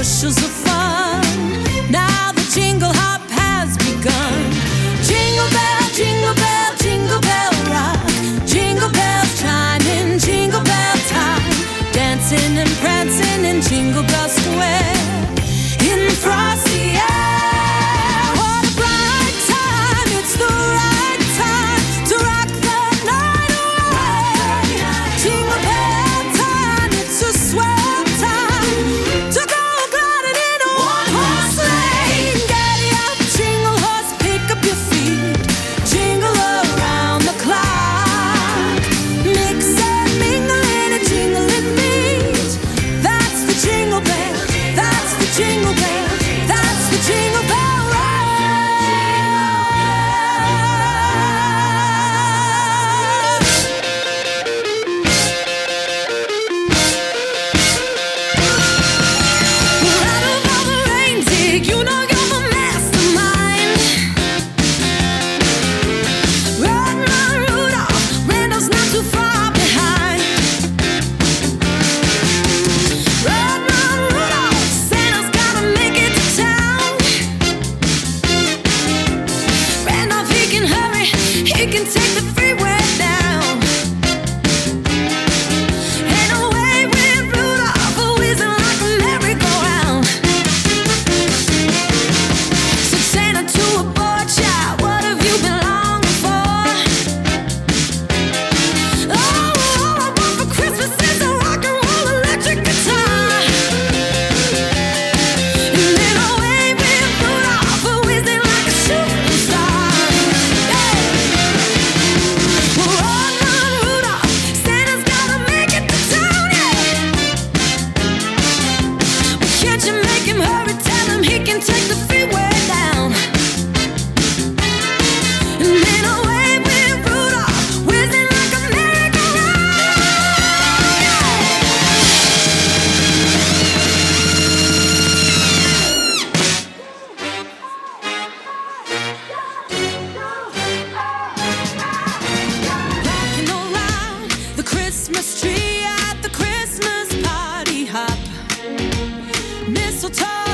bushels of fun. Now the jingle hop has begun. Jingle bell, jingle bell rock. Jingle bells chiming, jingle bell time. Dancing and prancing in Jingle Bell Square. In the frosty air, what a bright time. It's the right time to rock the night away. Jingle bell time, it's a swell time to go gliding in a one-horse sleigh. Giddy up, jingle horse, pick up your feet. Jingle around the clock. Mix and mingle in a jingling beat. That's the jingle bell, that's the jingle bell, that's the jingle bell rock. Rattle all the reindeer, you know you're the mastermind. Run, run, Rudolph, Randall's not too far behind. Run, run, Rudolph, Santa's gotta make it to town. Randolph, he can hurry, he can take the freeway down. And away with Rudolph, whizzing like a merry-go-round. Said Santa to a boy child, what have you been longing for? Oh, all I want for Christmas is a rock and roll electric guitar. And then away with Rudolph, whizzing like a shooting star. Yeah. Run, run, Rudolph, Santa's gotta make it to town, yeah. Well, can't you make him hurry? Tell him he can take the freeway down. And then away with Rudolph, whizzing like a merry-go-round. Rocking around the Christmas tree at the Christmas party hop. Mistletoe